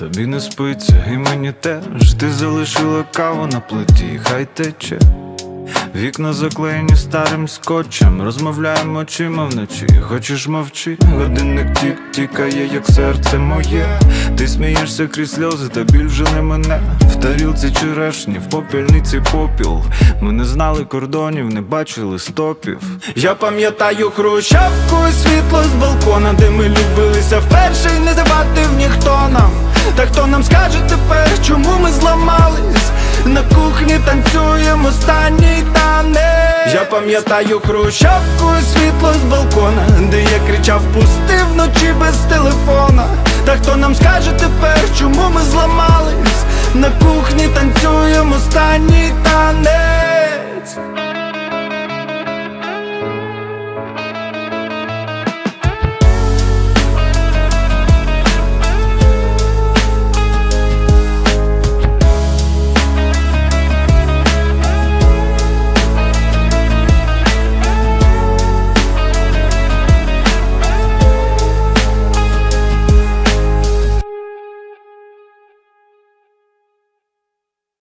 тобі не спиться, і мені теж. Ти залишила каву на плиті, хай тече. Вікна заклеєні старим скотчем, розмовляємо очима вночі, хочеш мовчи. Годинник тік-тікає, як серце моє. Ти смієшся крізь сльози, та біль вже не мене. В тарілці черешні, в попільниці попіл. Ми не знали кордонів, не бачили стопів. Я пам'ятаю хрущавку і світло з балкона, де ми любилися вперше і не завадив ніхто нам. Та хто нам скаже тепер, чому ми зламались? На кухні танцюємо останній танець. Я пам'ятаю хрущавку і світло з балкона, де я кричав пусти вночі без телефона. Та хто нам скаже тепер, чому ми зламались? На кухні танцюємо останній танець.